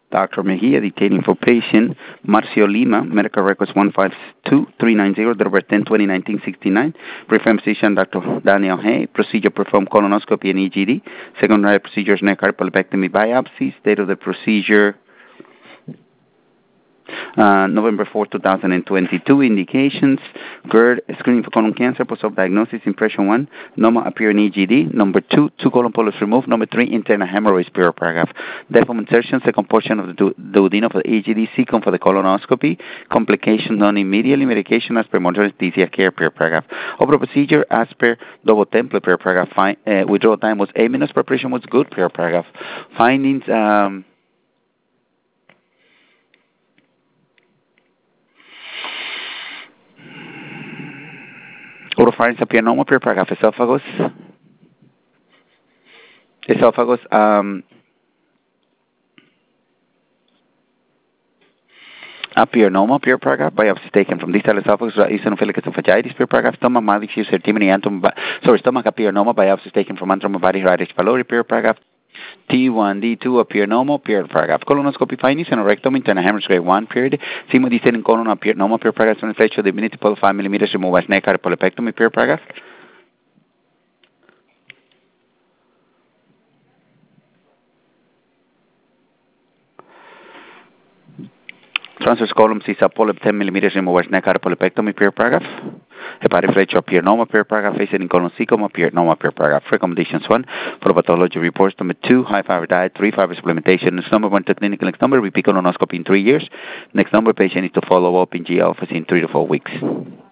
Dr. Mejia, detailing for patient Marcio Lima, medical records 152390, December 10, 2019-69. Reference physician Dr. Daniel Hay. Procedure performed colonoscopy and EGD. Secondary procedures neck polypectomy biopsy. State of the procedure November 4, 2022. Indications: GERD, screening for colon cancer, post-op diagnosis, impression 1, normal appear in EGD. Number 2, 2 colon polyps removed. Number 3, internal hemorrhoids, period paragraph. Diaphragm insertion, second portion of the duodenum for the EGD, second for the colonoscopy. Complications done immediately. Medication as per modern anesthesia care, period paragraph. Overall procedure as per double template, period paragraph. Withdrawal time was 8 minutes. Preparation was good, period paragraph. Findings, oropharynx appear normal, period paragraph. Esophagus appear normal, period paragraph. Biopsy taken from distal esophagus, eosinophilic esophagitis, period paragraph. Stomach, mild diffuse certimony, stomach appear normal. Biopsy taken from antrum, body, right pylori, period paragraph. T1, D2 appear normal, period paragraph. Colonoscopy findings, anorectomy, internal hemorrhage grade 1, period. Sigmoid descending colon appear normal, period paragraph. Inflection of the divinity, 5 millimeters, remove as neck polypectomy, period paragraph. Transverse column sees a polyp 10 millimeters, remove as neck polypectomy, period paragraph. Hepatic flexure appear normal, period paragraph. Facing colon cecum appear normal, period paragraph. Recommendations: 1, for pathology reports. Number 2, high fiber diet. 3, fiber supplementation. Next number 1 to clinical. Next number, repeat colonoscopy in 3 years. Next number, patient needs to follow up in GI office in 3 to 4 weeks.